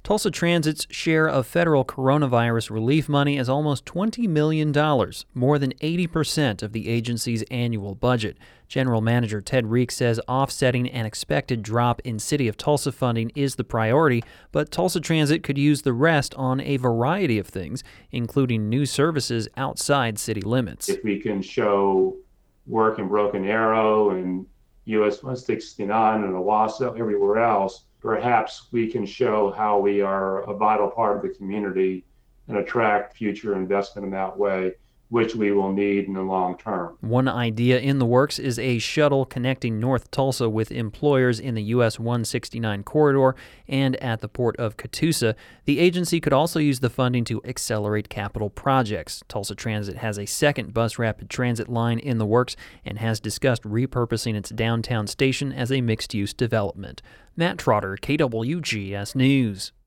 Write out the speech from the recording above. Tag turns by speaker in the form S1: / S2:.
S1: Tulsa Transit's share of federal coronavirus relief money is almost $20 million, more than 80% of the agency's annual budget. General Manager Ted Reek says offsetting an expected drop in City of Tulsa funding is the priority, but Tulsa Transit could use the rest on a variety of things, including new services outside city limits.
S2: If we can show work in Broken Arrow and US 169 and Owasso, everywhere else, perhaps we can show how we are a vital part of the community and attract future investment in that way, which we will need in the long term.
S1: One idea in the works is a shuttle connecting North Tulsa with employers in the US 169 corridor and at the port of Catoosa. The agency could also use the funding to accelerate capital projects. Tulsa Transit has a second bus rapid transit line in the works and has discussed repurposing its downtown station as a mixed-use development. Matt Trotter, KWGS News.